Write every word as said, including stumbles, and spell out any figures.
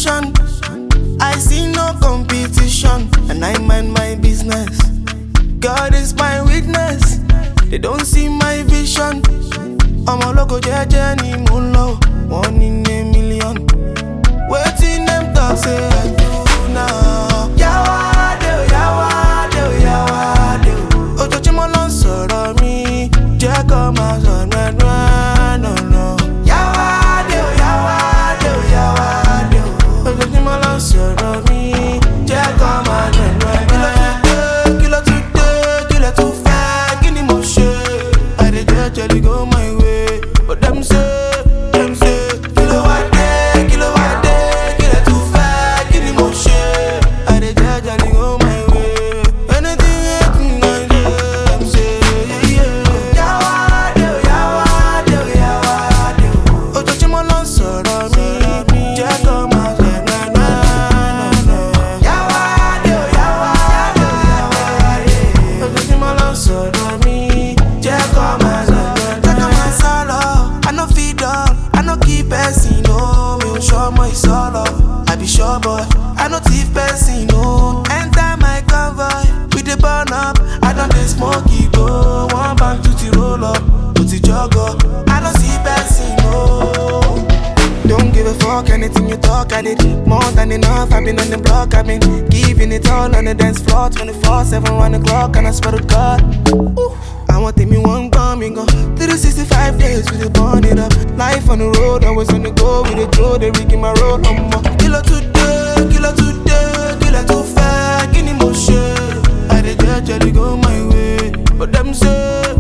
vision. I see no competition, and I mind my business. God is my witness. They don't see my vision. I'm a local jeje ni mo nlo, one in a million. Waiting them talk say I do now. Yawade, yawade, yawade. Ojoojúmọ́ ló ń sọ̀rọ̀ mi, jẹ́ kó máa sọ nùẹ́nùẹ́ no no. Yawade, yawade, yawade. Ojoojúmọ́ ló ń sọ̀rọ̀ mi, jẹ́ kó máa nùẹ́nùẹ́. Kí ló tún dé, kí ló tún fẹ́, kí ni mo ṣe? I dey jejely go my way, but them say, them say, kí ló wá dé, kí ló wá dé, kí ló tún fẹ́, kí ni mo ṣe? I dey jejely go my way. Anything, anything I do, them say, yeah, yeah. Yawade, yawade, yawade. Ojoojúmọ́ ló ń sọ̀rọ̀ mi, jẹ́ kó máa sọ nùẹ́nùẹ́. Yawade, yawade, yawade. Ojoojúmọ́ ló ń sọ̀rọ̀ mi, jẹ́ kó máa sọ nùẹ́nùẹ́. Jẹ́ kó máa sọ̀rọ̀, I no fit dull, I no keep person, no. Mi ò ṣọmọ ìsọ̀lọ̀, I be sure boy, I no thief person, no. Enter my convoy, we dey burn up, I don dey smoke igbo. One bank to the roll up, to the jogger, I no see person, no. Don't give a fuck, anything you talk, I did more than enough. I've been on the block, I've been giving it all on the dance floor, twenty-four seven, one o'clock, and I swear to God. Ooh, I want me one coming on three sixty-five days, we dey burn it up. Life on the road, always on the go, we dey throw the rig in my road. Um, kilo today, kilo today, kilo too far, kini mo ṣe? I dey jejely go my way, but them say.